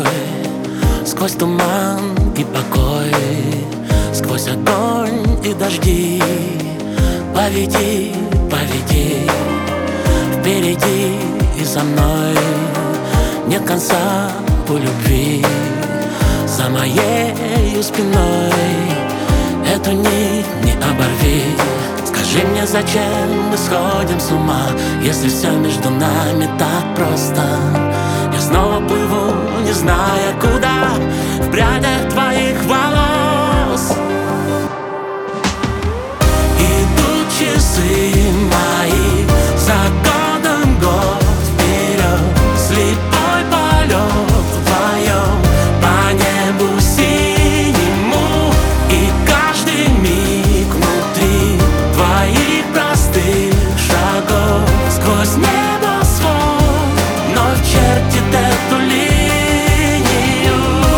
собой, сквозь туман и покой, сквозь огонь и дожди. Поведи, поведи, впереди и за мной. Нет конца у любви за моей спиной. Эту нить не оборви. Скажи мне, зачем мы сходим с ума, если все между нами так просто? Я снова плыву, не зная куда, в прядях твоих волос. Идут часы мои, за годом год вперед. Слепой полет вдвоем по небу синему, и каждый миг внутри твоих простых шагов сквозь небосвод вновь чертит эту линию.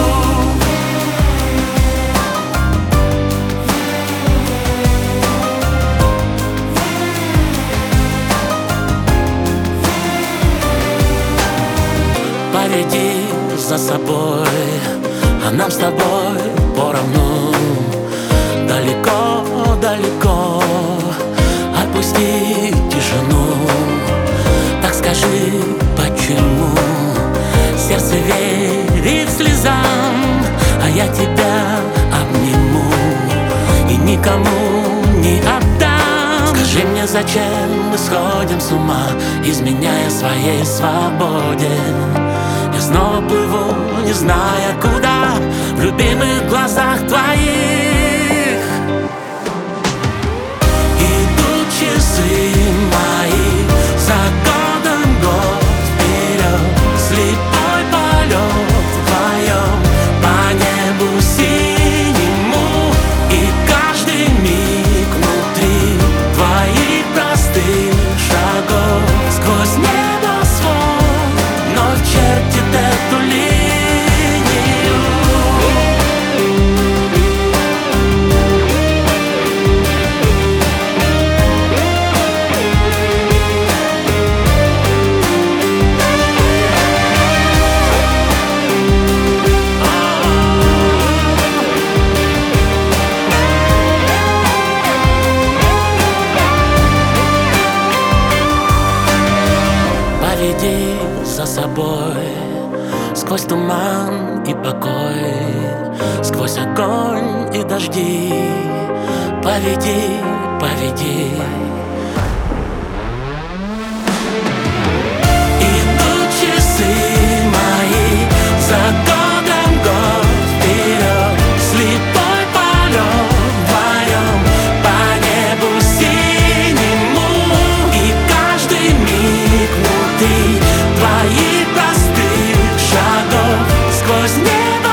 Поведи за собой, а нам с тобой поровну. Далеко, далеко отпусти тишину. Так скажи, почему сердце верит слезам, а я тебя обниму и никому не отдам. Скажи мне, зачем мы сходим с ума, изменяя своей свободе? Я снова плыву, не зная куда, в любимых глазах твоих. Идут часы мои, за годом год вперед. Слепой полет вдвоем по небу синему, и каждый миг внутри твоих простых шагов сквозь небосвод вновь чертит эту линию. Поведи за собой, сквозь туман и покой, сквозь огонь и дожди. Поведи, поведи. Идут часы мои, за годом год вперед. Слепой полет вдвоем по небу синему, и каждый миг внутри твоих простых шагов сквозь небо.